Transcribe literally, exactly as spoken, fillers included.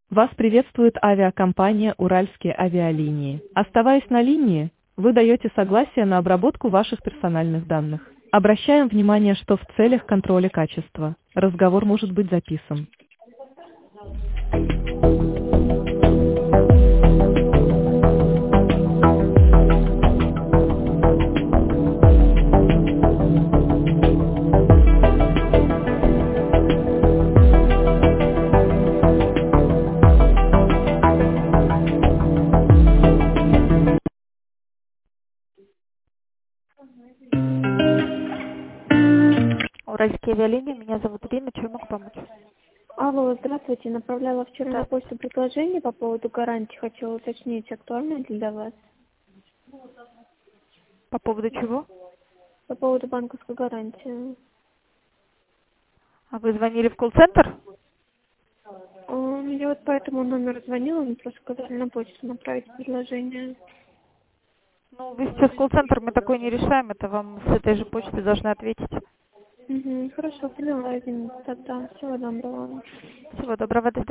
Вас приветствует авиакомпания «Уральские авиалинии». Оставаясь на линии, вы даете согласие на обработку ваших персональных данных. Обращаем внимание, что в целях контроля качества разговор может быть записан. Уральские авиалинии, меня зовут Ирина, чем могу помочь? Алло, здравствуйте. Направляла вчера на Здравствуйте. почту предложение по поводу гарантии. Хотела уточнить, актуально ли для вас? По поводу чего? По поводу банковской гарантии. А вы звонили в колл-центр? А, Я вот по этому номеру звонила, мне просто сказали на почту направить предложение. Ну, вы сейчас колл-центр, мы такое не решаем, это вам с этой же почты должны ответить. Угу, хорошо, поняла, извините, тогда. Всего доброго. Всего доброго, до